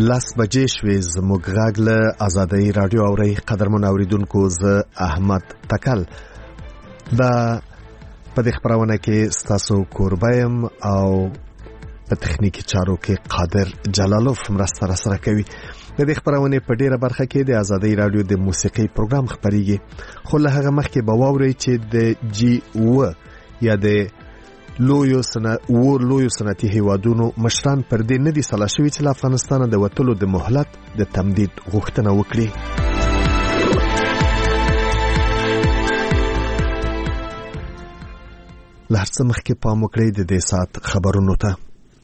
لاس بجې شوې زموږ غږ له آزادۍ راډیو اورئ. قدرمن اوریدونکو، زه احمد تکل دا په دې خپرونه کې ستاسو کوربه یم او په تخنیکي چارو کې قادر جلالوف مرسته راسره کوي. د دې خپرونې په ډیره برخه کې د آزادۍ راډیو د موسیقي پروګرام خپرېږي، خو له هغه مخکې به واورئ چې د جی و یا د لویو صنعتي هیوادونو مشران پر دې نه دي سلا شوي چې له افغانستانه د وتلو د مهلت د تمدید غوښتنه وکړي. له هر څه مخکې پام وکړئ د دې ساعت خبرونو ته.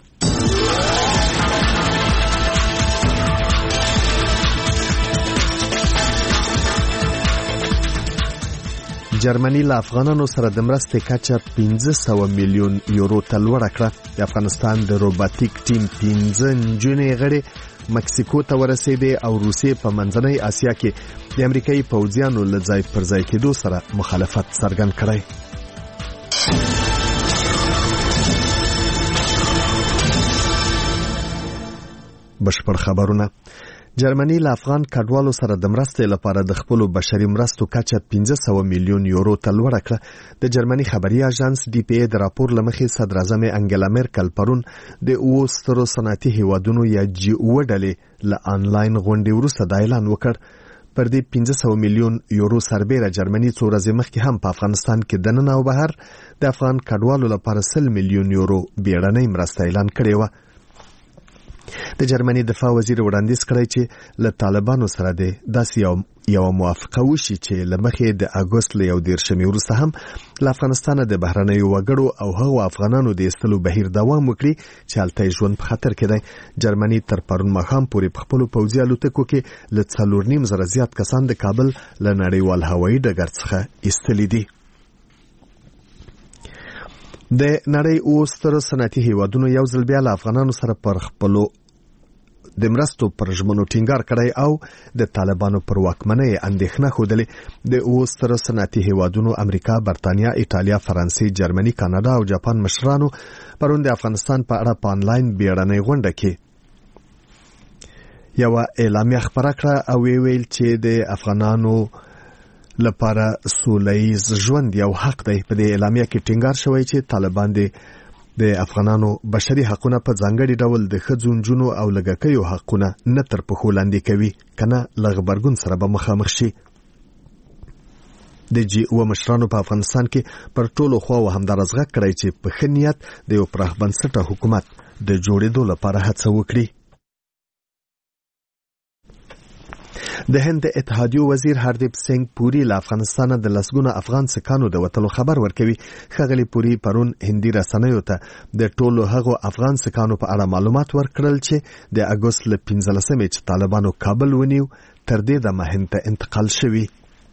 جرمني له افغانانو سره د مرستې کچه 500 میلیون یورو ته لوړه کړه. د افغانستان د روباتیک ټیم 15 نجونې غړي مکسیکو ته ورسېدې او روسیې په منځنۍ اسیا کې د امریکایي پوځیانو له ځای پر ځای کېدو سره مخالفت څرګند کړی. بشپړ خبرونه. جرمني له افغان کډوالو سره د مرستې لپاره د خپل بشري مرستو کچه 500 میلیون یورو ته لوړه کړه. د جرمني خبري اژانس ډي پی ای د راپور لمخې صدر اعظم انګلا مرکل پرون د اوسترو صنعتي هیوادونو یا جی او ډلې له آنلاین غونډې وروسته د اعلان وکړ. پر دې 500 میلیون یورو سربېره جرمني څو ورځې مخکې هم په افغانستان کې دننه او بهر د افغان کډوالو لپاره 100 میلیون یورو بیړنۍ مرسته اعلان کړې و. د جرمني دفاع وزیر وړاندیز کړی چې له طالبانو سره د داسې یو موافقه وشي چې له مخې د اګوست له 11 وروسته هم له افغانستانه د بهرنیو وګړو او هغو افغانانو د ایستلو بهیر دوام وکړي چې هلته ژوند په خطر کې دی. جرمني تر پرون ماښام پورې په خپلو پوځي الوتکو کې له 4.5 زیات کسان د کابل له نړیوال هوایي ډګر څخه ایستلي دي. د نړۍ اوستر صنعتي هیوادونو یو ځل بیا له افغانانو سره پر خپلو د مرستو پر ژمنو ټینګار کړی او د طالبانو پر واکمنۍ اندېښنه ښودلې. د اوستر صنعتي هیوادونو امریکا، برتانیا، ایټالیا، فرانسې، جرمني، کاناډا او جاپان مشرانو پرون د افغانستان په اړه په آنلاین بیړنۍ غونډه کې یو اعلامیه خپره کړه او ویل چې د افغانانو لپاره سوله‌ییز ژوند یو حق دی. په دې اعلامیه کې ټینګار شوی چې طالبان د افغانانو بشري حقونه په ځانګړي ډول د ښځو، نجونو او لږکیو حقونه نه تر پښو لاندې کوي، کنه له غبرګون سره به مخامخ شي. د جی او مشرانو په افغانستان کې پر ټولو خواو همدارس غږ کړی چې په ښه نیت د یو پراخ بنسټه حکومت د جوړېدو لپاره هڅه وکړي. د هند اتحادیو وزیر هردیپ سنگ پوری له افغانستانه د لسګونه افغان سکانو د وتلو خبر ورکوي. ښاغلي پوری پرون هندي رسنیو ته د ټولو هغو افغان سکانو په اړه معلومات ورکړل چې د اګوست له 15 چې طالبانو کابل ونیو تر دې دمه هند ته انتقال شوي.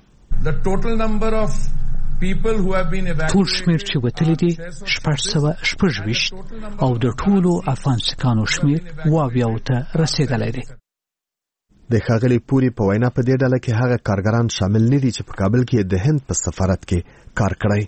ټول شمیر چې وتلی دي 626 او د ټولو افغان سکانو شمیر 22 ته رسیدلی دی. د ښاغلي پوری په وینا په دې ډله کې هغه کارګران شامل نه دي چې په کابل کې د هند په سفارت کې کار کړی.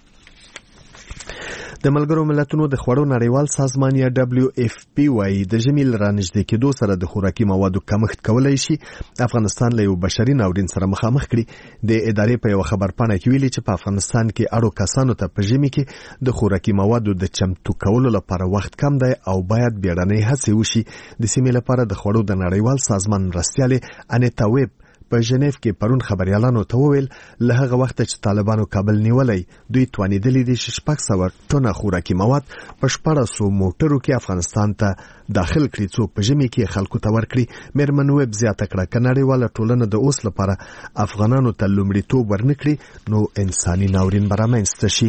د ملګرو ملتونو د خوړو نړیوال سازمان یا WFP وايي د ژمي له رانږدې کېدو سره د خوراکي موادو کمښت کولی شي افغانستان له یو بشري ناورین سره مخامخ کړي. د ادارې په یو خبرپاڼه کې ویلي چې په افغانستان کې اړو کسانو ته په ژمي کې د خوراکي موادو د چمتو کولو لپاره وخت کم دی او باید بیړنۍ هڅې وشي. د سیمې لپاره د خوړو د نړیوال سازمان مرستیالې انیتا ویب په ژنیف کې پرون خبريالانو ته وویل له هغه وخت چې طالبانو کابل نیولای دوی توانیدلې دي 600 ټنه خوراکي مواد په 1400 موټرو کې افغانستان ته داخل کړي څو په ژمي کې خلکو ته ورکړي. میرمن ویب زیاته کړه کناړیواله ټولنه د اوس لپاره افغانانو ته لومړیتوب ورنکړي نو انساني ناورین به رامنځته شي.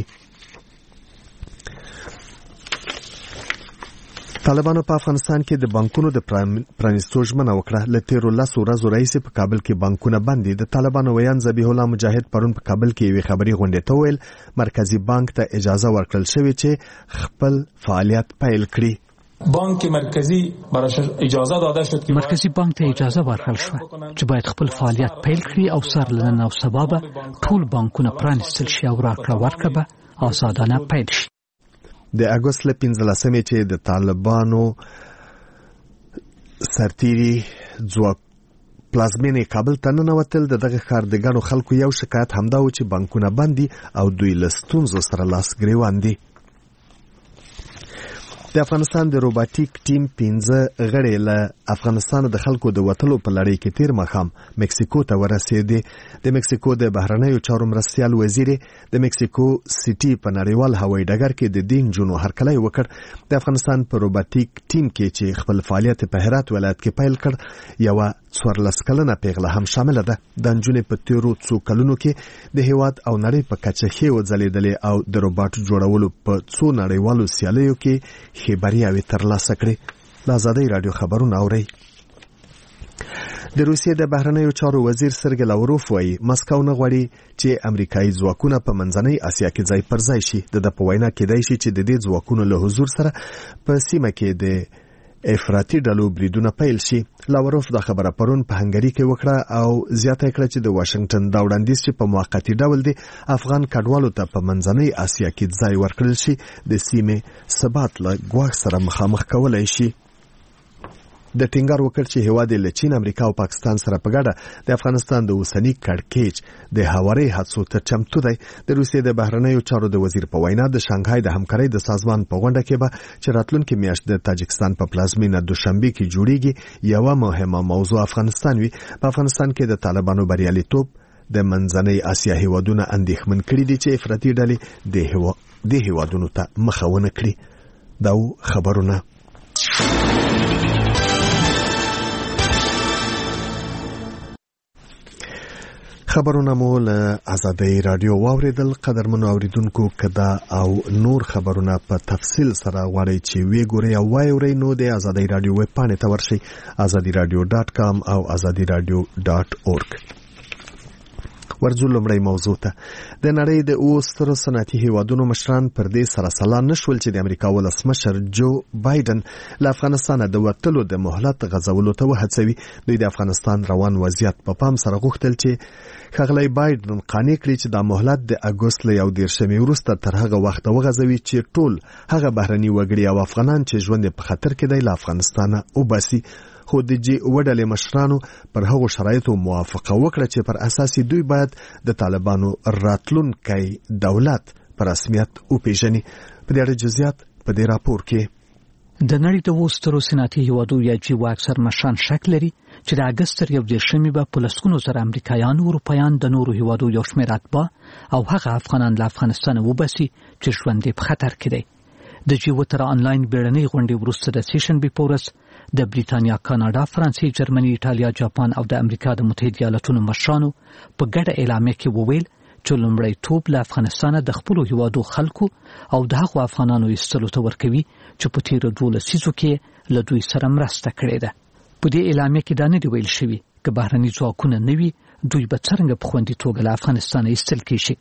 طالبانو په افغانستان کې د بانکونو د پرانیستو ژمنه وکړه. له تیرو 10 ورځو راهیسې په کابل کې بانکونه بند دي. د طالبانو ویان ذبیح الله مجاهد پرون په کابل کې یوې خبري غونډې ته ویل مرکزی بانک ته اجازه ورکړل شوې چې خپل فعالیت پیل کړي. بانک مرکزی براش اجازه داده شد که مرکزی بانک ته اجازه ورکړل شو چې باید خپل فعالیت پیل کړي او سر له نن او سبا به ټول بانکونه پرانیستل شي او راکړه ورکړه به آزادانه پیل شي. د اګوست له 15 چې د طالبانو سرتیري ځواک پلازمینې کابل ته ننوتل. دغه ښار د ګڼو خلکو یو شکایت همدا و چې بانکونه بند دي او دوی له ستونزو سره لاس ګریوان دي. د افغانستان د روباټیک ټیم 15 غړي له افغانستان د خلکو د وټلو په لړۍ کې تیر مخام مکسیکو ته ورسېدي. د مکسیکو د بهرنیو چارو مرستیال وزیر د مکسیکو سټي په نړیوال هوایي ډګر کې د دین جنو هرکلی وکړ. د افغانستان په روباټیک ټیم کې چې خپل فعالیت په هرات ولایت کې پیل کړ یو 14 کلنه پیغله هم شامل ده. د نجونې په تیرو څو کلونو کې د هیواد او نړۍ په کچه ښې وځلېدلې او د روباټ جوړولو په څو نړیوالو سیالیو کې خبرياوي ترلاسه کړې. د ازادۍ رادیو خبرونه اوري. د روسیې د بهرنیو چارو وزیر سرګی لاوروف وایي مسکو نه غواړي چې امریکایي ځواکونه په منځنۍ اسیا کې ځای پر ځای شي. د په وینا کېدای شي چې د دې ځواکونو له حضور سره په سیمه کې د افراطي ډلو بریدونه پیل شي. لاوروف دا خبره پرون په هنګري کې وکړه او زیاته کړه چې د واشنگټن دا وړاندیز چې په موقتی ډول د افغان کډوالو ته په منځنۍ اسیا کې ځای ورکړل شي د سیمې ثبات له ګواښ سره مخامخ کولای شي. د ټینګار وکړ چې هیواد له چین، امریکا او پاکستان سره په ګډه د افغانستان د اوسنی کړکېچ د هواري حادثو ته چمتو دی. د روسیې د بهرنیو چارو د وزیر په وینا د شانګهای د همکارۍ د سازمان په غونډه کې به چې راتلونکي میاشت د تاجکستان په پلازمینه دوشنبه کې جوړیږي یو مهمه موضوع افغانستان وي. په افغانستان کې د طالبانو بریالیتوب د منځنۍ اسیا هیوادونو اندېښمن کړي دي چې افراطي ډلې د هیوادونو ته مخاونه کړي. دا خبرونه خبرونه مو له ازادۍ رادیو واوریدل. قدرمنو اوریدونکو کدا او نور خبرونه په تفصیل سره غواړئ چې وی ګورئ او وایورئ نو د ازادۍ رادیو ویب پاڼې ته ورشئ azadiradio.com او azadiradio.org. ورځو لومړی موضوع ته. د نړۍ د اوستر صنعتي هیوادونو مشران پر دې سره سلا نشول چې د امریکا ولسمشر جو بایدن له افغانستان د وټلو د مهلت غځولو ته وهڅوي. دوی د افغانستان روان وضعیت په پام سره غوښتل چې ښاغلی بایدن قانع کړي چې د مهلت د اګوست له 1 وروسته تر هغه وخت وغځوي چې ټول هغه بهرني وګړي او افغانان چې ژوند په خطر کې دی له افغانستانه وباسي. خو د جی وډلې مشرانو پر هغو شرایطو موافقه وکړه چې پر اساس دوی باید د طالبانو راتلونکی دولت پر رسمیت وپیژني. په دې اړه جزئیات په دې راپور کې. د نړۍ د وسترو صنعتي هیوادو یا جی اکثر مشران شک لري چې د اګست 1 به په لسګونو زره امریکایان او اروپایان د نورو هیوادو یو شمېر اتباع او هغه افغانان له افغانستان وباسي چې ژوند په خطر کې دی. د جی وتر انلاین بیړنۍ غونډې وروسته د سیشن بي پورس د بریتانیا، کاناډا، فرانسې، جرمني، ایټالیا، جاپان او د امریکا د متحده ایالاتونو مشرانو په ګډه اعلامیه کې وویل چې لومړیتوب له افغانستان د خپل هیوادو خلکو او د هغو افغانانو ایستلو ته ورکوي چې په تیر 2 لسیزو کې له دوی سره مرسته کړې ده. په دې اعلامیه کې دا نه دی ویل شوی چې بهرني ځواکونه نه وي دوی به څنګه په خوندي توګه له افغانستان ایستل کیږي.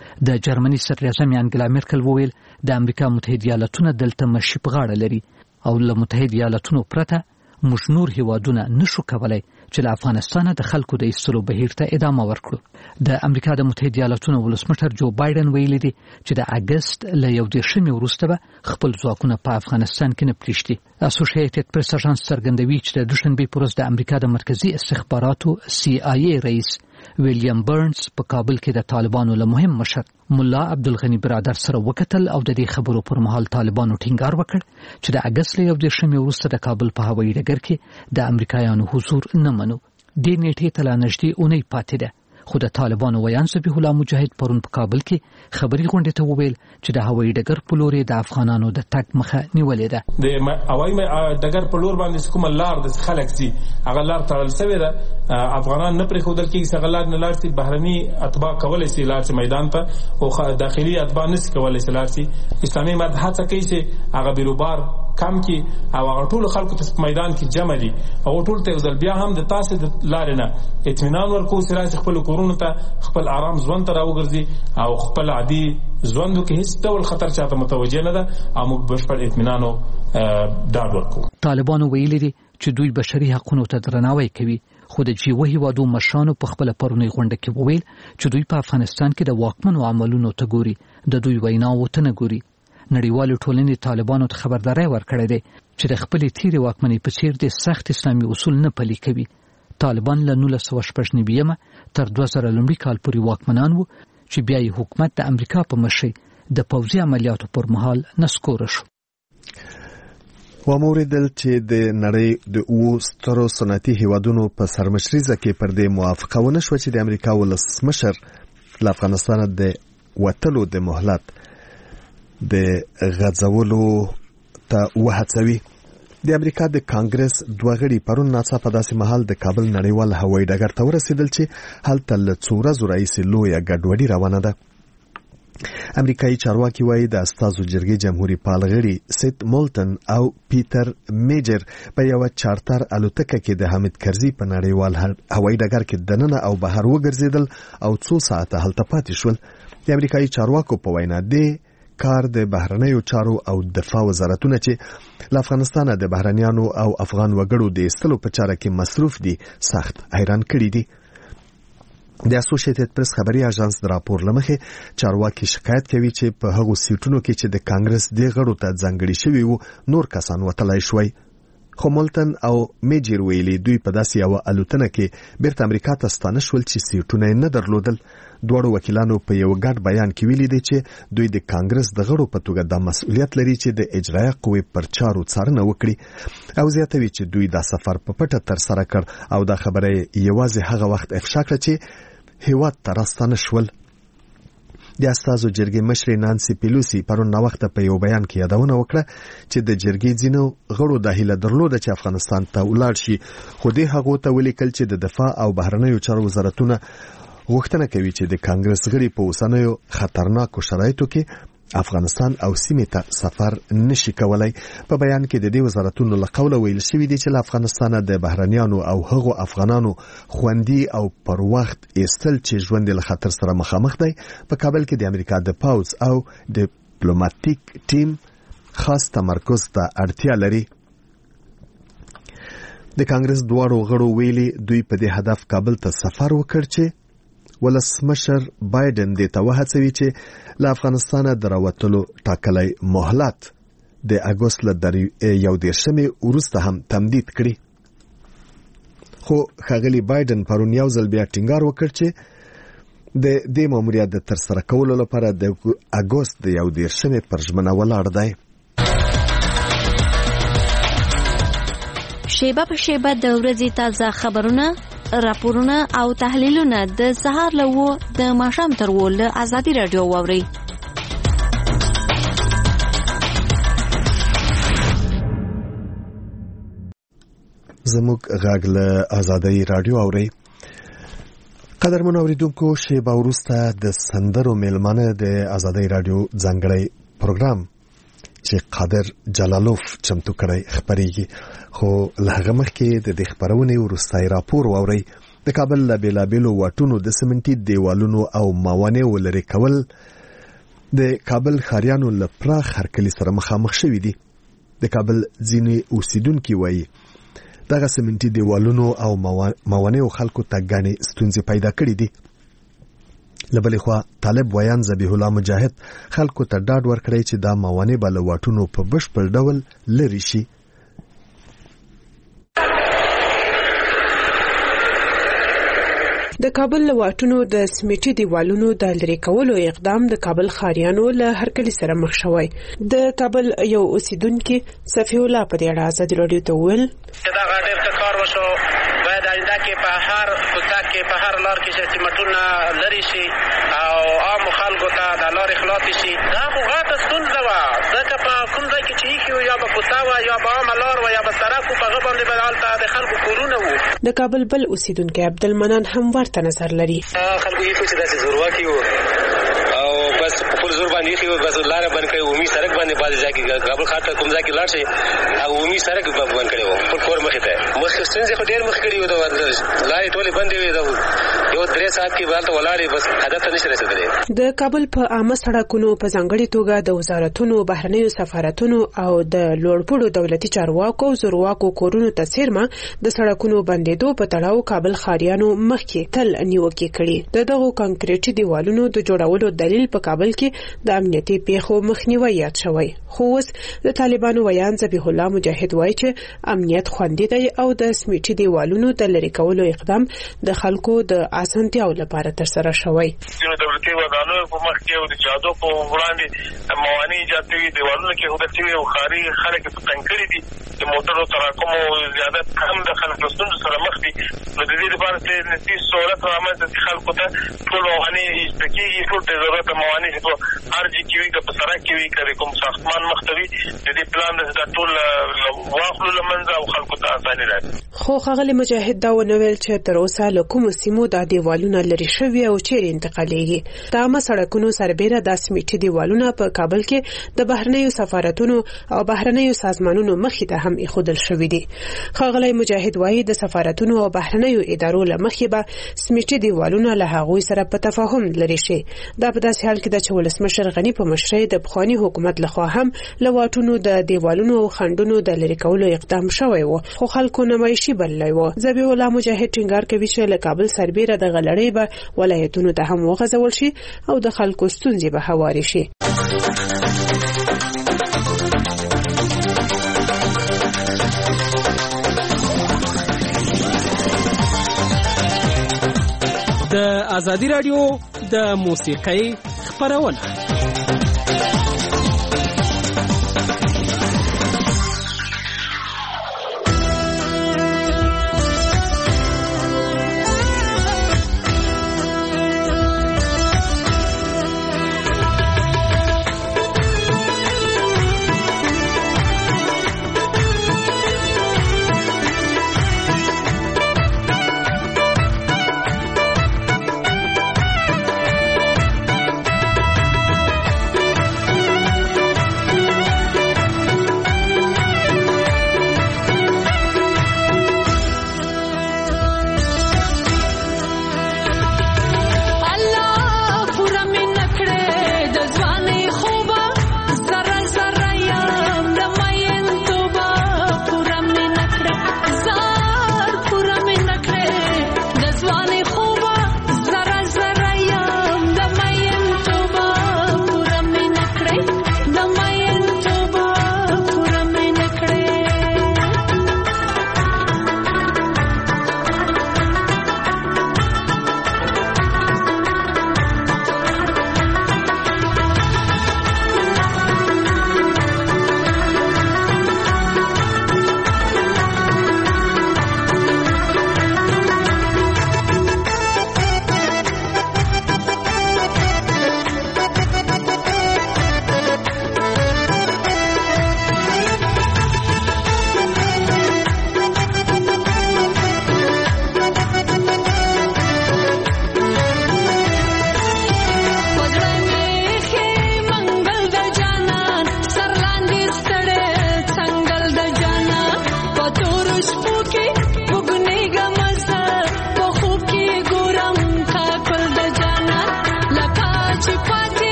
د جرمني صدراعظم انګلا مرکل وویل د امریکا متحده ایالاتونه دلته مشي په غاړه لري او له متحده ایالاتونو پرته موږ نور هیوادونه نشو کولای چې له افغانستان د خلکو د ایستلو بهیر ته ادامه ورکړو. د امریکا د متحده ایالاتونو ولسمشر جو بایدن ویلي دی چې د اګست له 1 وروسته به خپل ځواکونه په افغانستان کې نه پریږدي. اسوسییټډ پریس اژانس څرګندوي چې د دوشنبه پر ورځ د امریکا د مرکزی استخباراتو CIA رئیس ویلیام برنز په کابل کې د طالبانو له مهم مشر مولا عبدالغنی برادر سره وکتل او د دې خبرو پر مهال طالبانو ټینګار وکړ چې د اګست له 1 وروسته د کابل په هوایي ډګر کې د امریکایانو حضور نه منو. د نیټې ته لا نږدې اونۍ پاتې ده خو د طالبانو ویان ذبیح الله مجاهد پرون په کابل کې خبري غونډې ته وویل چې د هوایي ډګر په لور د افغانانو د تګ مخه نیولې ده. د هوایي ډګر په لور باندې کوم لار د خلک سي هغه لار تړل شوی ده. افغانان نه پرې خودل کېږي څنګه لار نه لارسي بهرني اتباع کولای شي لارسي میدان ته او داخلي اتباع نس کولای شي لارسي. اسلامي مذهب هڅه کوي چې هغه بیروبار کم کی او هغه ټول خلکو ته په میدان کې جمع دي او ټول ته ځل بیا هم د تاسو د لارې نه اطمینان ورکو سره خپل کورونو ته خپل آرام ژوند ته راوګرځي او خپل عادي ژوندو کې هیڅ ډول خطر چاته متوجه نه ده او موږ بشپړ اطمینان او ډاډ ورکو. طالبانو ویلي دي چې دوی بشري حقوقو ته درناوی کوي خو د جی هیوادو مشرانو په خپل پرونی غونډه کې وویل چې دوی په افغانستان کې د واکمنو عملونو ته ګوري د دوی ویناو ته نه ګوري. نړیوال ټولنې طالبانو ته خبرداري ورکړې ده چې د خپل تیری واکمنۍ په څیر د سخت اسلامي اصول نه پلي کوي. طالبان له 1999 تر 2000 لومړي کال پورې واکمنان وو چې بیا یې حکومت د امریکا په مشرۍ د پوځي عملیاتو پر مهال نسکور شو. وموریدل چې د نړۍ د او سترو صنعتي هیوادونو په سرمشريزه کې پر دې موافقه ونه شو چې د امریکا ولسمشر له افغانستان د وټلو د مهلت د غځولو ته وهڅوي. د امریکا د کانګرس دوه غړي پرون ناڅاپه داسې مهال د کابل نړیوال هوایي ډګر ته ورسېدل چې هلته له څو ورځو راهیسې لویه ګډوډي روانه ده. امریکایي چارواکي وایي د استازو جرګې جمهوریت پال غړي سیت مولټن او پیټر میجر په یو چارټر الوتکه کې د حامد کرزي په نړیوال هوایي ډګر کې دننه او بهر وګرځیدل او څو ساعته هلته پاتې شول. د امریکایي چارواکو په وینا دی کار د بهرنیو چارو او دفاع وزارتونه چې له افغانستان د بهرنیانو او افغان وګړو د ایستلو په چاره کې مصروف دي سخت حیران کړي دي. د اسوسییټډ پریس خبري اژانس د راپور لمخې چارواکي شکایت کوي چې په هغو سیټونو کې چې د کانګرس د غړو ته ځانګړي شوي وو نور کسان وتلای شوي. خو مولټن او میجر ویلي دوی په داسې یو الوتنه کې بیرته امریکا ته ستانه شول چې سیټونه نه درلودل. دوړو وکیلانو په یو ګډ بیان کې ویلي دي چې دوی د کانګرس د غړو په توګه د مسؤلیت لري چې د اجرایه قوې پر چارو څارنه وکړي او زیاتوي چې دوی دا سفر په پټه تر سره کړ او دا خبره یوازې هغه وخت افشا کړه چې هیواد ته راستانه شول. د استازو جرګې مشر نانسي پیلوسی پرون وخت په یو بیان کې یادونه وکړه چې د جرګې ځینو غړو د هیله درلوده چې افغانستان ته ولاړ شي خو دې هغه ته ولیکل چې د دفاع او بهرنیو چارو وزارتونه غوښتنه کوي چې د کانګرس غړي په اوسنیو خطرناکو شرایطو کې افغانستان او سیمې ته سفر نشي کولای. په بیان کې د دې وزارتونو له قوله ویل شوی دی چې له افغانستان د بهرنیانو او هغو افغانانو خوندي او پر وخت ایستل چې ژوند له خطر سره مخامخ دی په کابل کې د امریکا د پاوز او ډیپلوماټیک ټیم خاص تمرکز ته اړتیا لري. د کانګرس دواړو غړو ویلي دوی په دې هدف کابل ته سفر وکړ چې ولسمشر بایدن دې ته وهڅوي چې له افغانستانه د راوتلو ټاکلی مهلت د اګوست له 11 وروسته هم تمدید کړي. خو ښاغلي بایدن پرون یو ځل بیا ټینګار وکړ چې د دې ماموریت د ترسره کولو لپاره د اګوست د 11 پر ژمنه ولاړ دی. شیبه په شیبه د ورځې تازه خبرونه، راپورونه او تحلیلونه د سهار له 9 د ماښام تر 10 له ازادي رادیو واوري. زموږ غږ له ازادي رادیو اوري. قدرمن اوریدونکو شیبه وروسته د سندرو میلمانه د ازادي رادیو ځانګړی پروګرام چې قادر جلالوف چمتو کړی خبريږي. خو لهغه مخکې د دې خبرونې ورستای راپور واوري. د کابل له بیلابیلو واټونو د سمنټي دیوالونو او موانعو لري کول د کابل ښاریانو له پراخ هرکلي سره مخامخ شوي دي. د کابل ځینې اوسیدونکي وایي دغه سمنټي دیوالونو او موانعو خلکو ته ګڼې ستونزې پیدا کړې دي. لبلې خوا طالب ویان ذبیح الله مجاهد خلکو ته ډاډ ورکړی چې دا موانع به له واټونو په بشپړ ډول لرې شي. د کابل له واټونو د سمټي دیوالونو د لرې کولو اقدام د کابل ښاریانو له هرکلي سره مخ شوی. د کابل یو اوسیدونکي صفی الله په دې اړه ازادي رادیو ته وویل چې دا ډېر ښه کار وشو، باید آینده کې په هر کوڅه کې په هر لار کې چې سمټونه لرې شي او عامو خلکو ته د لارې خلاصې شي. دا خو غټه ستونزه وه، ځکه په کوم ځای کې چې ایښي وو یا به کوڅه وه یا به عامه لار وه یا به سړک وو، په هغه باندې به هلته د خلکو کورونه وو. د کابل بل اوسیدونکی عبدالمنان هم ورته نظر لري. خلکو ایښي چې داسې زورواکي وو او بس په خپل زور باندې ایښي وو، بس لاره بند کړې، عمومي سړک باندې بعضې ځای کې کابل ښار ته کوم ځای کې لاړ شئ هغه عمومي سړک بند کړی وو خپل کور مخې ته. مخکې ستونزې خو ډېر مخکې کړي وو، د لارې ټولې بندې وې، یو 3 ساعت کې بالته ولاړې بس هدف ته نشي رسیدلې. د کابل په عامه سړکونو په ځانګړي توګه د وزارتونو بهرنیو سفارتونو او د لوړپوړو دولتي چارواکو زورواکو کورونو ته څیرمه د سړکونو بندیدو په تړاو کابل ښاریانو مخکې تل نیوکې کړي. دغه کانکریټي دیوالونو د جوړولو دلیل په کابل کې د امنیتي پیښو مخنیوي یاد شوی. خو اوس د طالبانو ویان ذبیح الله مجاهد وایي چې امنیت خوندي دی او د سمیټي دیوالونو د لرې کولو اقدام د خلکو د اسانتیاو لپاره ترسره شوی. دولتي ودانو په مخ کې او د جادو په وړاندې موانع ایجاد کوي. دیوالونو کې هودتي او خاري خلک په تنګړي دي. د موټرو تراکم او زیادت هم د خلکو سره مخ دي. نو د دې لپاره چې نتیجه سہولت رامنځته خلکو ته ټول موانع ایجاد ټول د ضرورت موانع په ارجی کې وي که په سړک کې وي که کوم ساختمان مختوي د دې پلان د ټول واخلو لمنځه او خلکو ته اساني راځي. خو ښاغلي مجاهد دا ونویل چې تر اوسه له کومو سیمو دا دیوالونه لرې شوي او چیرې انتقالیږي. د عامه سړکونو سربیره د سمیټي دیوالونه په کابل کې د بهرنیو سفارتونو او بهرنیو سازمانونو مخې ته هم ایښودل شوي دي. ښاغلي مجاهد وایي د سفارتونو او بهرنیو ادارو له مخې به سمیټي دیوالونه له هغوی سره په تفاهم لري شي. دا په داسې حال کې ده چې ولسمشر غني په مشرۍ د پخواني حکومت لخوا هم له واټونو د دیوالونو او خنډونو د لرې کولو اقدام شوی و خو خلکو نمایشي بللی و. ذبیح الله مجاهد ټینګار کوي چې له کابل سربیره د غلړۍ به ولایتونو ته هم وغځول شي او د خلکو ستونزې به هوارې شي. د ازادي رادیو د موسیقۍ خبرونه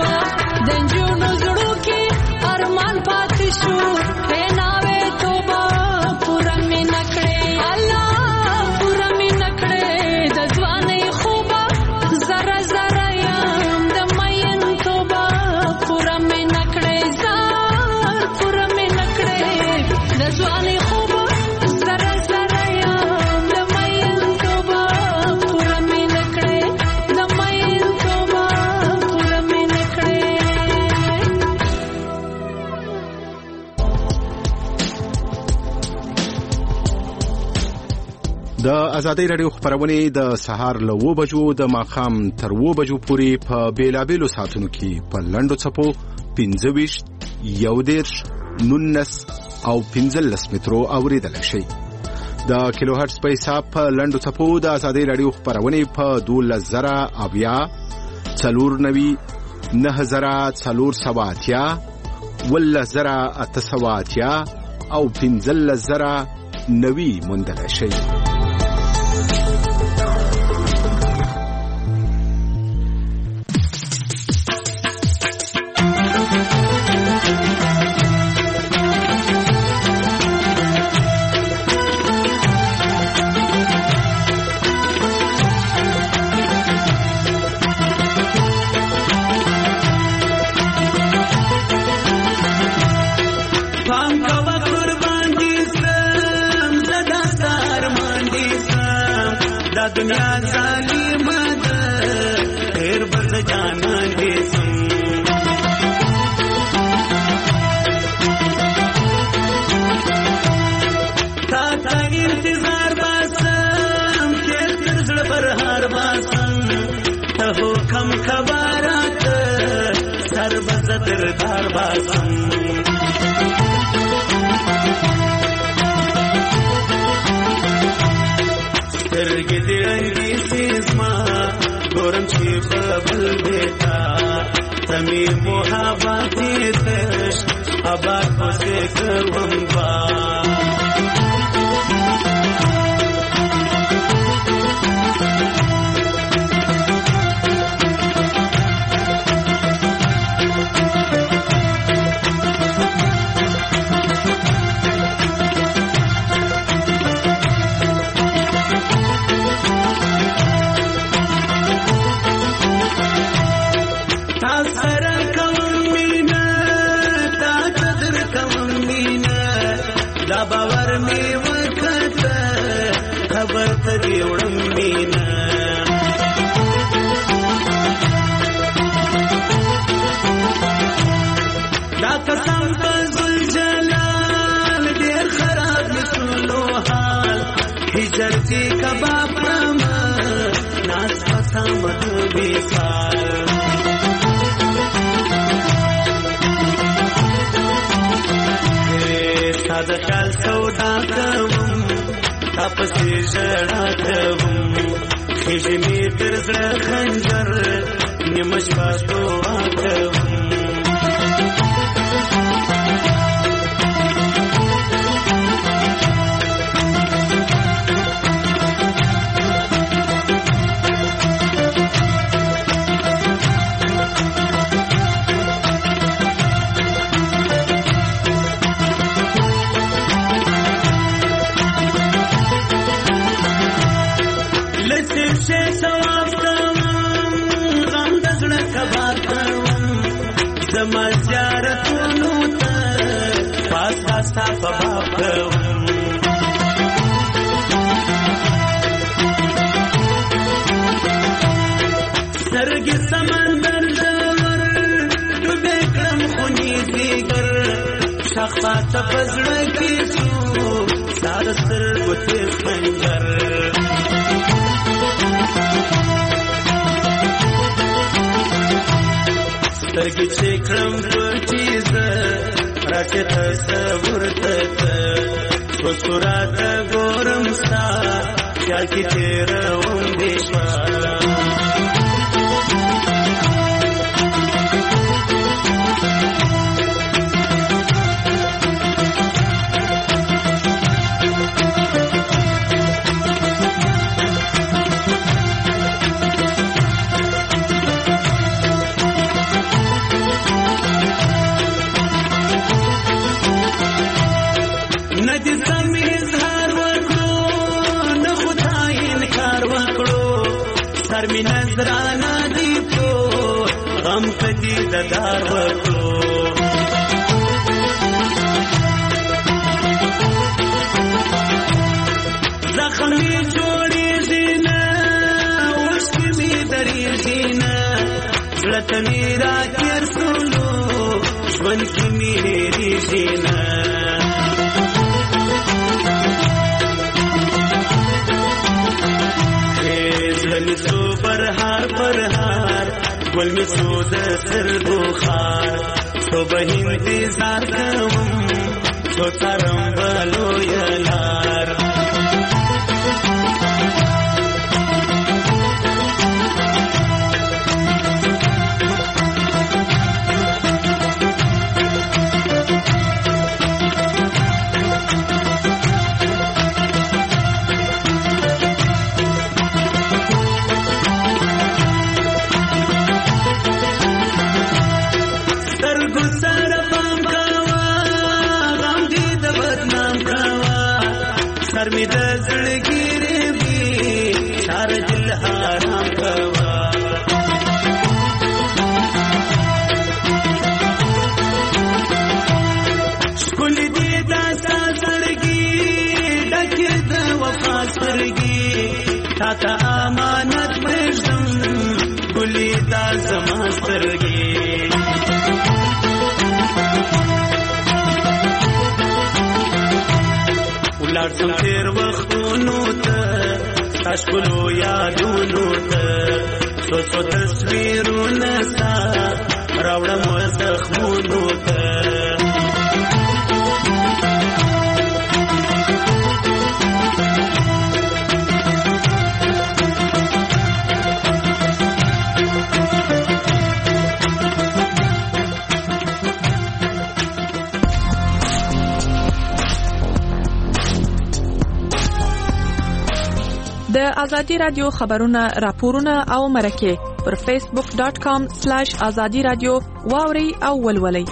د ازادي رادیو خبرونه د سهار له 9 بجو د ماخام تر 9 بجو پورې په بیلابېلو ساعتونو کې په لنډو چپو 25 11 19 او 15 مترو اوریدل شي. د کیلو هرتز په حساب په لنډو چپو د ازادي رادیو خبرونه په 12000 اویا 490 9480 ولزرا اتسواتیا او 15000 نوی مندل شي. दुनिया जालिम फिर बस जाना देसम था इंतजार बासम के दिल पर हार बासम तहो कम खबरात सर बस दिलदार बासम बबल बेटा तमी मोहब्बती तश अबार से करवंबा बावर में वक्त खबर तरी उड़मीना कसम बजुल जलाल देर खराब सुनो हाल हिजरती कबाब नाच पता मत बेसाल सादा काल सौदा कवम तापसी जड़ा कवम खिजमी तिरजड़ा खंजर निमश बातो आकवम सरगी समंदर दवर डूबे क्रम खुनी दीगर शख्सा तपजड़ की सू सारसर गुते खंजर सरगी चेक्रम चीज राके तस्वुर तक सुरात गोरम सा क्या की तेरा उंदेशा غم کدی د دار وکړو زخمی جوړیږي نه اوس کې می درېږي نه زړه مې راکېر سولو ژوند کې مې هېرېږي نه پرهار گل می سوز سترګو خار صبح انتظار کوم څو ترم بلو یلار می د زړګي وی چار دل حرام کوا شکل دې دا زړګي ډکه د وفا سرګي تا ته امانت پرېږدم ګلې دا زما سرګي لاړم تیر وختونو ته تاسو یادونو ته څو تصویرونه ستا راوړم زخمونو ته د ازادي رادیو خبرونه راپورونه او مرکه پر facebook.com/azadi radio واوري او ولولي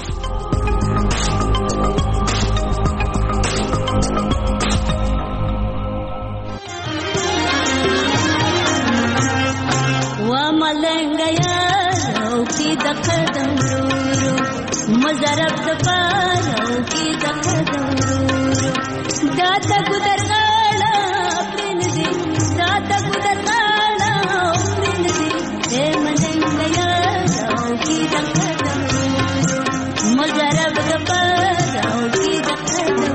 wa malengaya او کی د قدم ورو مزرب د پاره او کی د قدم ورو دا ته ګدرغاړه پرن دي دا ته ګدرغاړه پرن دي اے ملنګیا او کی د قدم ورو مزرب د پاره او کی د قدم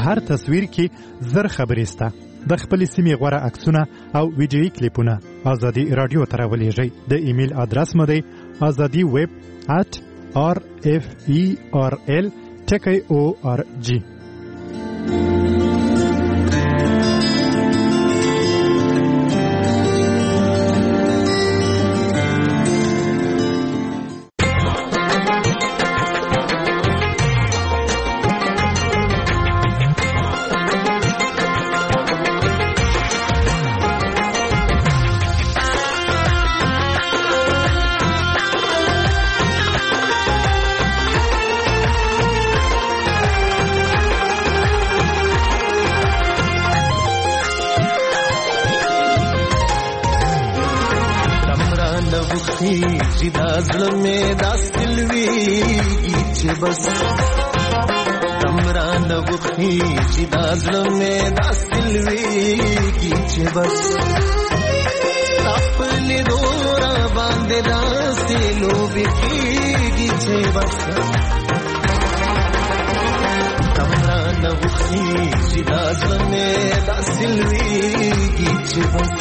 هر تصویر کې زر خبرې سته. د خپل سیمې غوره عکسونه او ویډیویي کلیپونه ازادي رادیو ته راولېږئ. د ایمیل ادرس مو دی azadi@referl.org. بس تمران وخی چې د ظلمې د سلوي کې بس خپل دورا باندې داسې لوبي کېږي چې بس تمران وخی چې د ظلمې د سلوي کې بس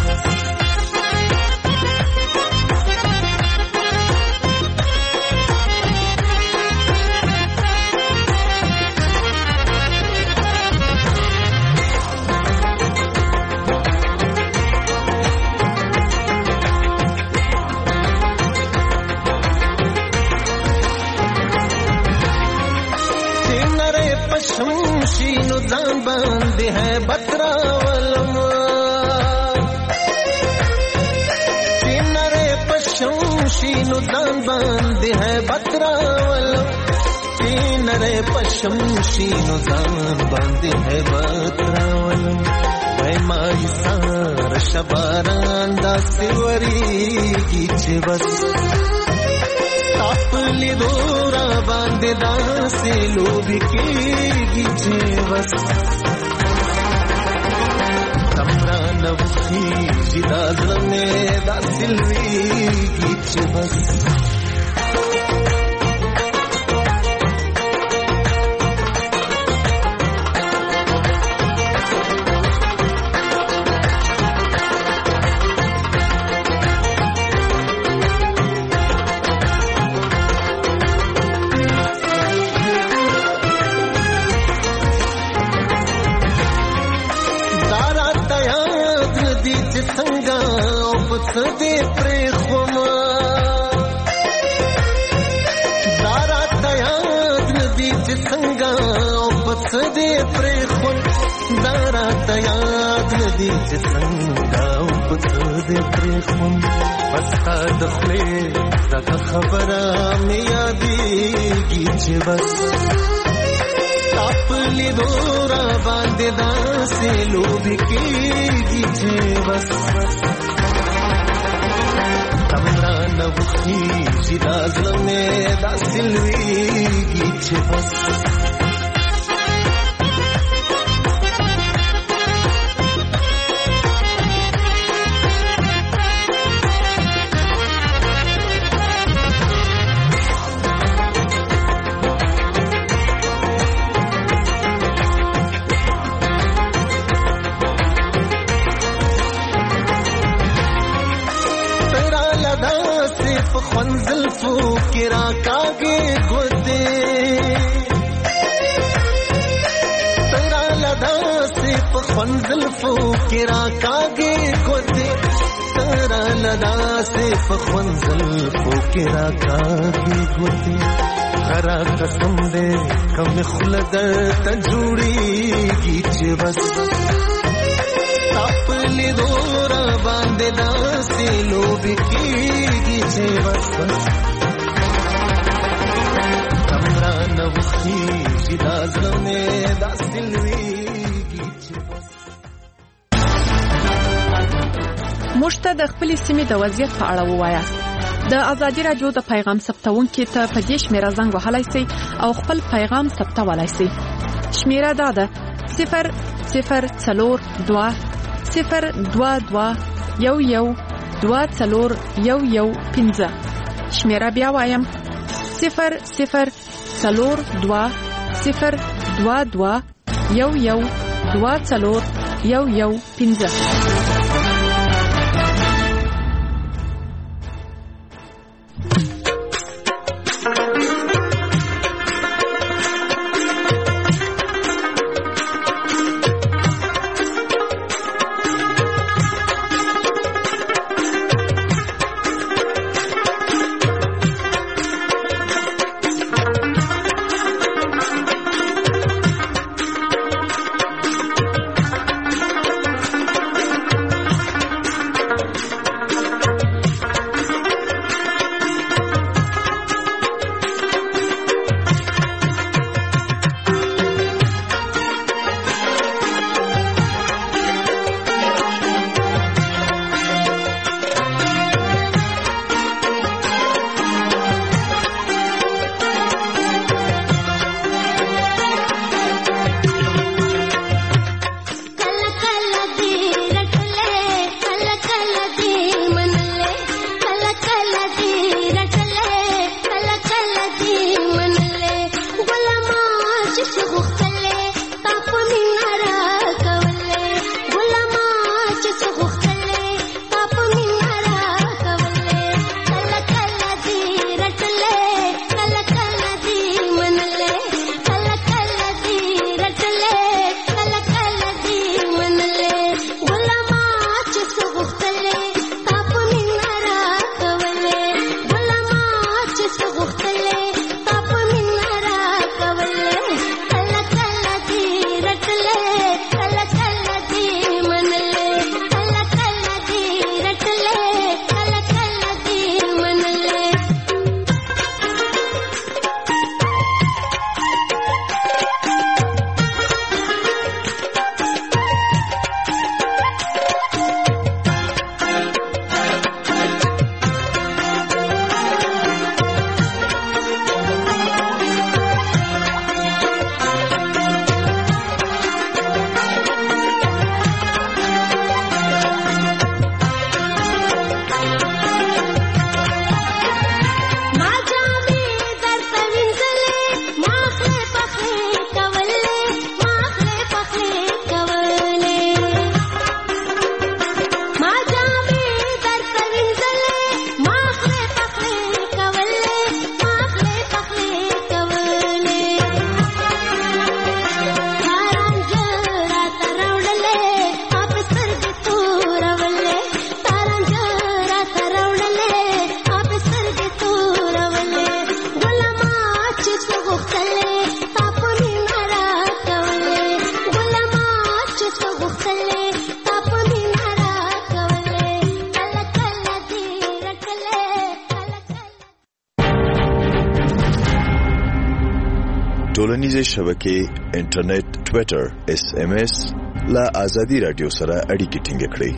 شمشینو ځان باندې ہے بتراولم وای مای سار شباران دا سیوری چې بس خپل دورا باندې دا سلوبي کېږي چې بس تمران وخی چې دا ځلمې دا سلوي چې بس بس د خپلې دغه خبره مې یادېږي چې بس خپل دورا باندې داسې لوبي کېږي چې بس تمران وخی چې دا ظلمې دا سلويږي چې بس زلفو کرا کاږي ګوتې ترا لدا سے پخون زلفو کرا کاږي ګوتې غرا قسم دې کم خلدر ته جوړيږي چې بس خپل دورا باندې داسې لوبي کېږي چې بس تمران وخی چې دا ظلمې دا سلوي موږ ته د خپل سیمې د وضعیت په اړه ووایاست. د ازادي رادیو د پیغام ثبتونکو ته په دې شمیره زنګ وهلای شئ او خپل پیغام ثبتولای شئ. شمیره دا ده 0022211241115. شمیره بیا وایم 0022211241115. ټولنیزې شبکې انټرنیټ ټوئیټر SMS لا ازادي رادیو سره اړیکې ټینګ کړئ.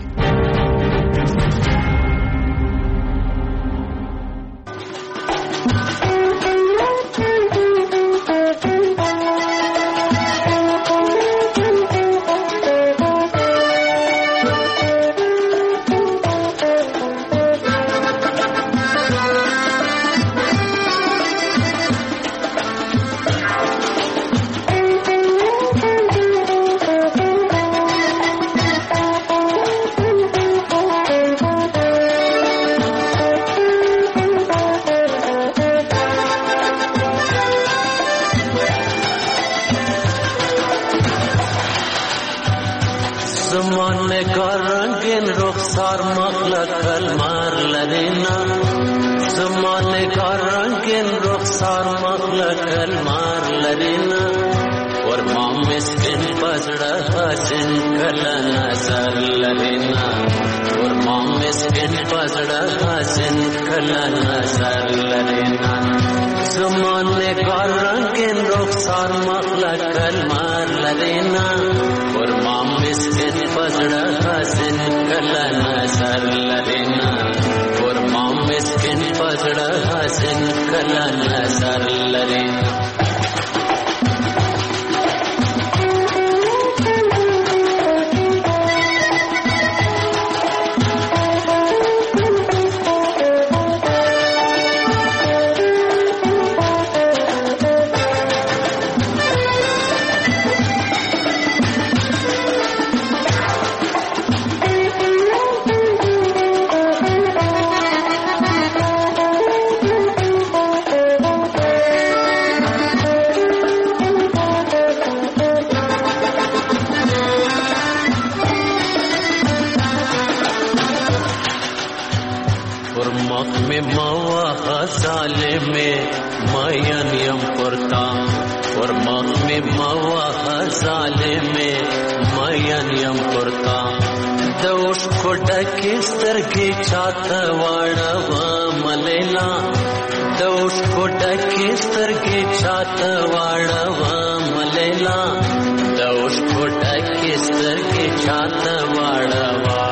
موا ظالمه ماین یم پرتا پر مخ می موا ظالمه ماین یم پرتا دوش کوټه سترګې چاته واړه ملیلا دوش کوټه سترګې چاته واړه ملیلا دوش کوټه سترګې چاته واړه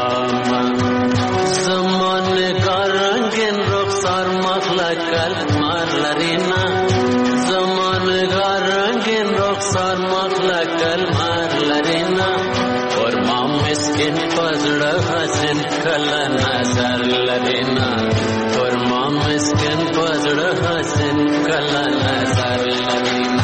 زمانه کا رنگین رخسار مخلا کلمار لرینا زمانه کا رنگین رخسار مخلا کلمار لرینا اور ما مسکین پزړه حسن کلا نظر لرینا اور ما مسکین پزړه حسن کلا نظر لرینا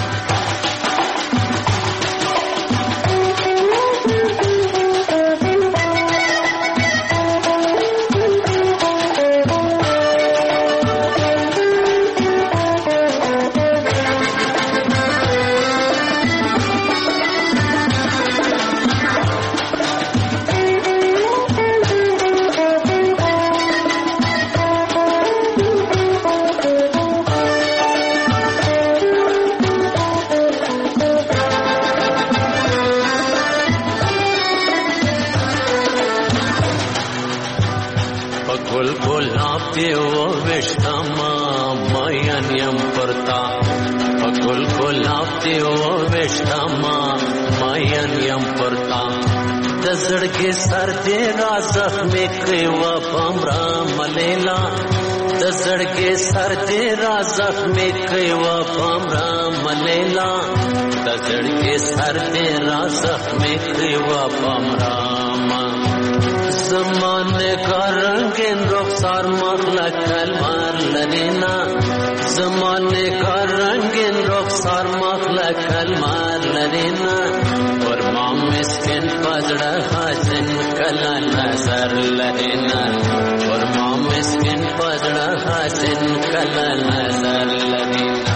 زړګي سر دې را زخمې کړې و پمرا ملیلا د زړګي سر دې را زخمې کړې و پمرا ملیلا د زړګي سر دې را زخمې کړې و پمرا زمانه کا رنگین رخسار مخلا کلمار لرینا زمانه کا رنگین رخسار مخلا کلمار لرینا اور ما مسکین پزړه حسن کلا نظر لرینا اور ما مسکین پزړه حسن کلا نظر لرینا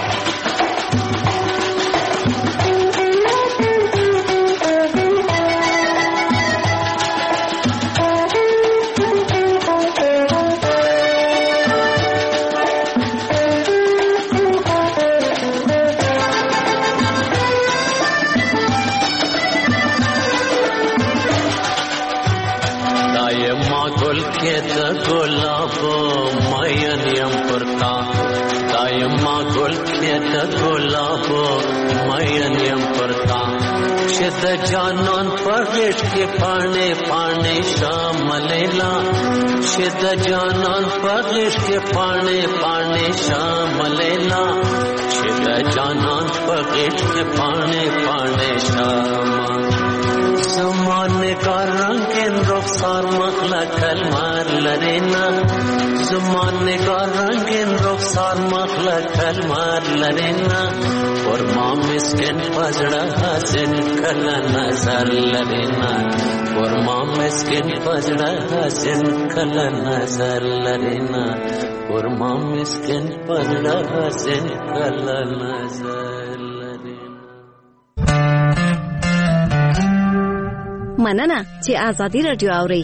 جانان پغش کے پانے پانے شام لیلا شد جانان پغش کے پانے پانے شام لیلا شد جانان پغش کے پانے پانے شام زمانے کا رنگین رخسار مخلا کلمار لرینا زمانے کا رنگین رخسار مخلا کلمار لرینا اور ما مسکین پزړه حسن کلا نظر لرینا اور ما مسکین پزړه حسن کلا نظر لرینا اور ما مسکین پزړه حسن کلا نظر لرینا مننه چې آزادي رادیو اوري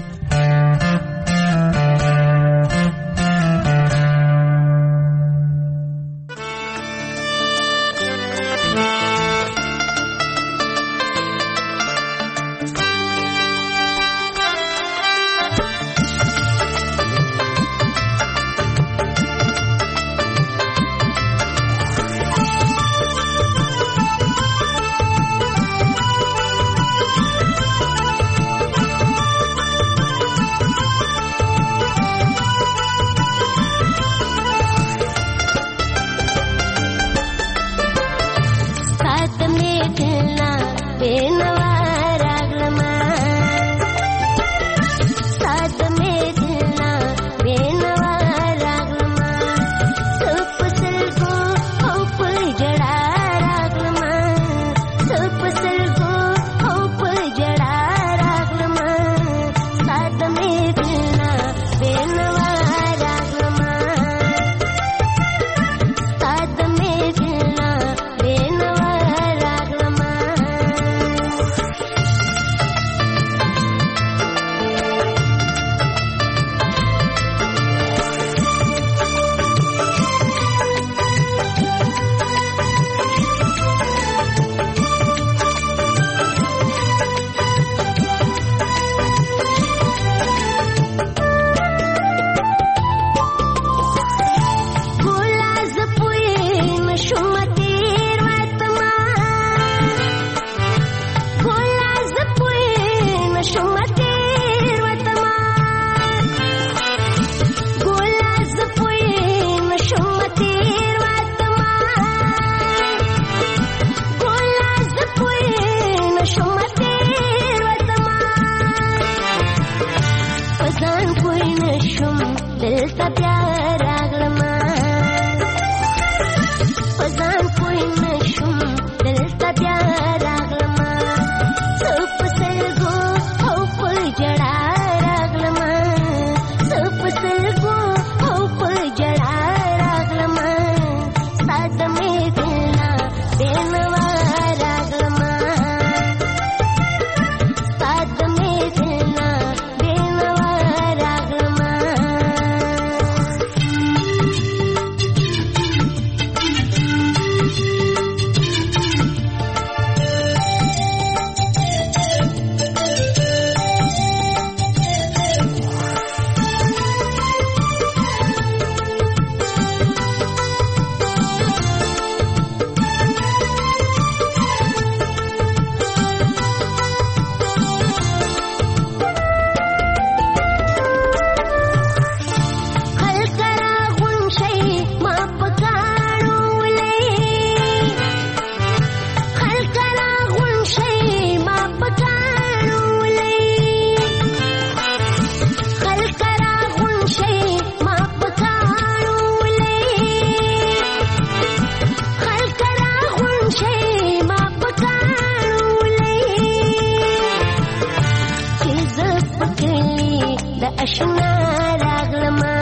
اشنا راغلما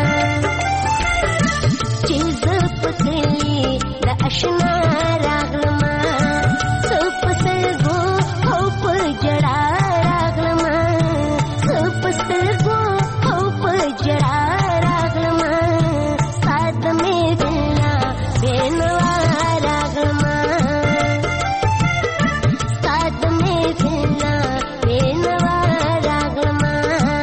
چیز پکلی د اشنا راغلما سپسرګو او په جړا راغلما سپسرګو او په جړا راغلما سات می دلنا بینوا راغلما سات می دلنا بینوا راغلما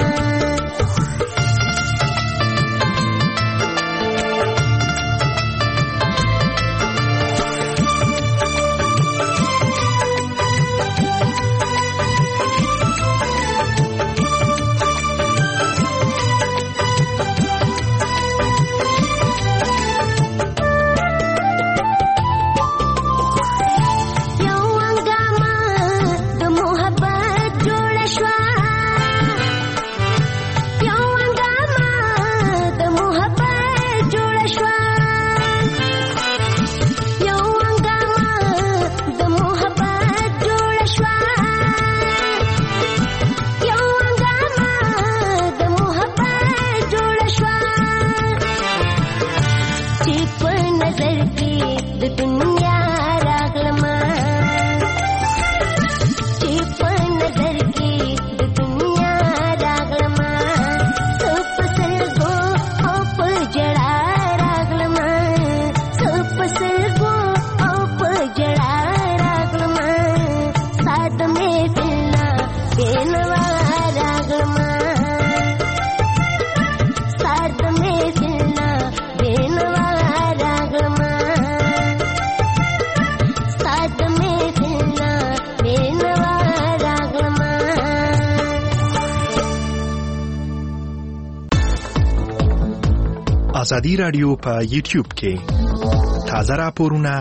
ازادي رادیو په یوټیوب کې تازه راپورونه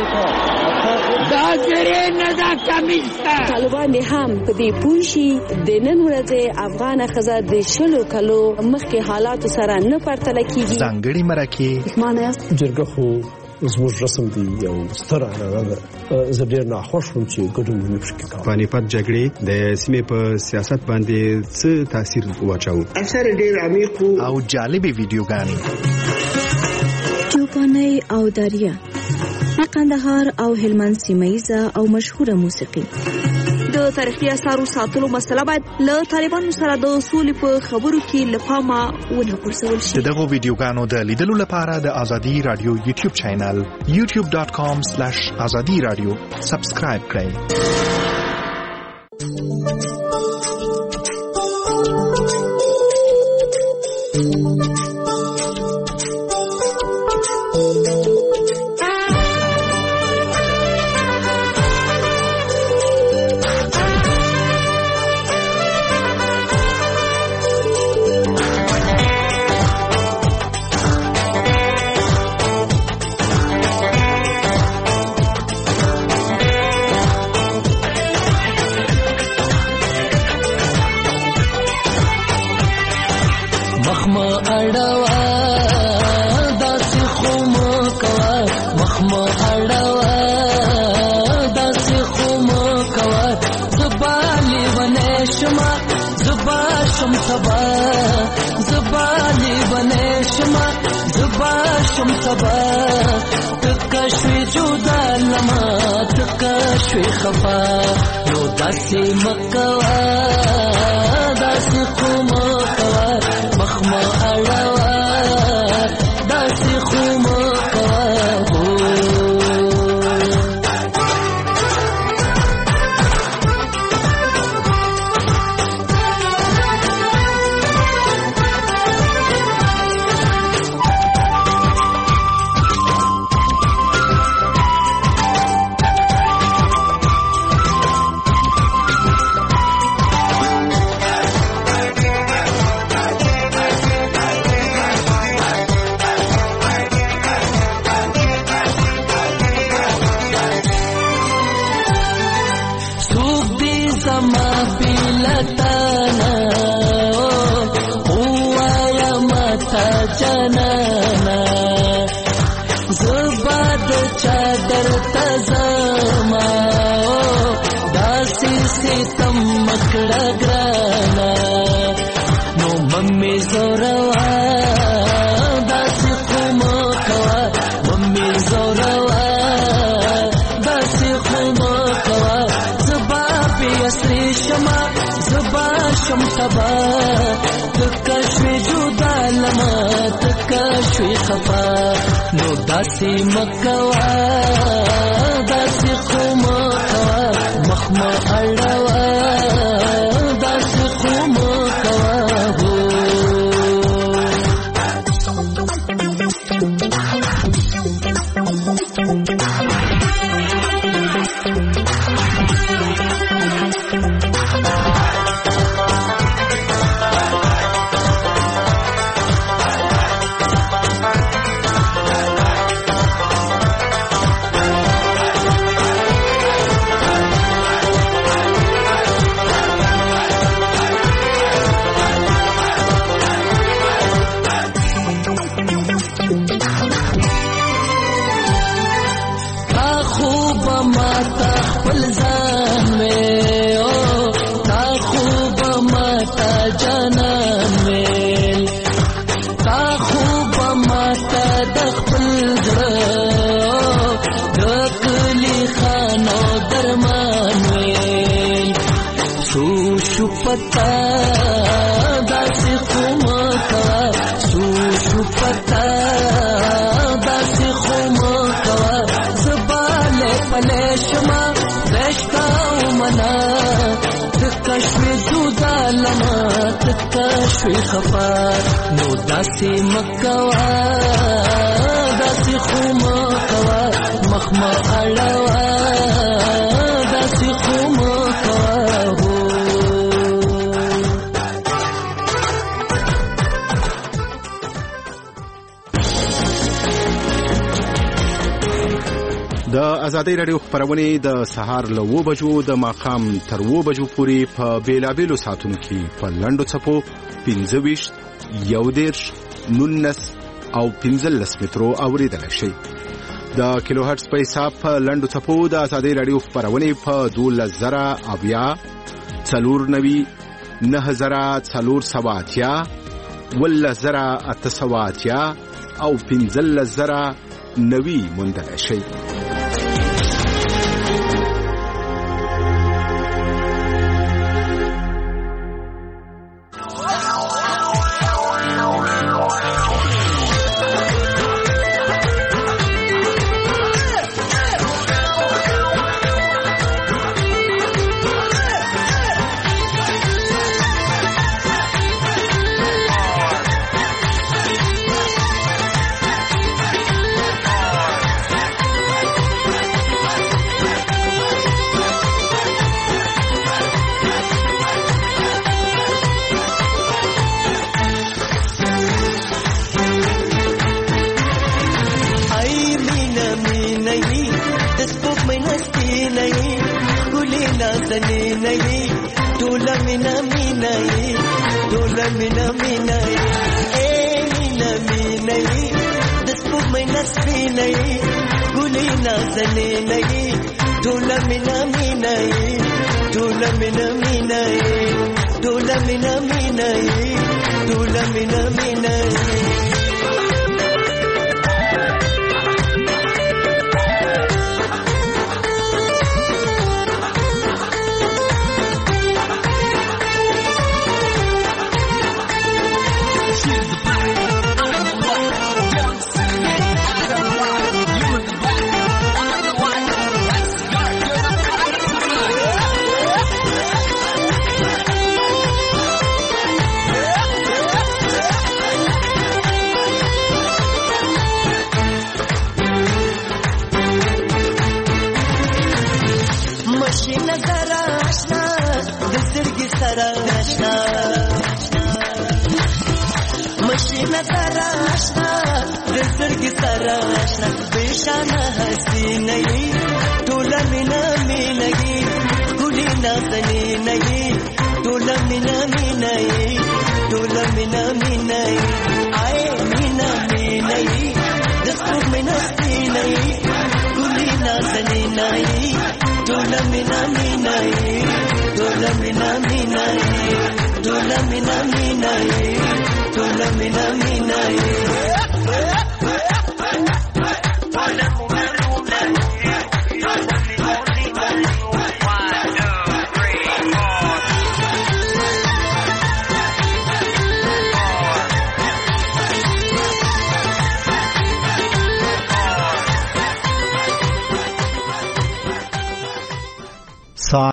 دا جری نه دا کمیستا طالبان هم په دې پوښي د نن ورځې افغان خزر د شلو کلو مخکې حالات سره نه پرتل کیږي ځانګړي مرکه معنی جرګه خو زموږ رسم دی یو ستر هغه زه ډېر ناخوښ وم چې ګډون ونه شي کوي. پانیپت جګړې د سیمې په سیاست باندې څه تاثیر واچاو؟ اثر ډېر عمیق او جالبې ویډیوګانې چوپاني او دریا قندهار او هلمند سیمایزه او مشهوره موسیقي د تاریخي اثارو ساتلو مسله باید له طالبانو سره د اصول په خبرو کې لپاره ونه غورځول شي. دغه ویډیوګانو د لیدلو لپاره د ازادي رادیو یوټیوب چینل youtube.com/azadiradio سبسکرایب کړئ. شم سبا تکشوی جدا لما تکشوی خفا نو داسی مکوا داسی خومکوا مخما اڑوا داسی خومکوا पता दासी खुमकवा सुशु पता दासी खुमकवा ज़बाले पलेशमा रेश्ताऊ मना तकश्वी जुदा लमा तकश्वी खफा नो दासी मकवा दासी खुमकवा मखमा अड़वा दासी खुमकवा د ازادي رادیو خبرونه د سهار له 9 بجو د ماخام تر 9 بجو پورې په بیلابیلو ساعتونو کې په لندو چپو 25 19 او 15 مترو اوریدل شي د کیلو هرتز په حساب په لندو چپو د ازادي رادیو خبرونه په 2000 اویا 490 9000 ولزرا اتسواتیا او 15000 نوی مندل شي Tula mina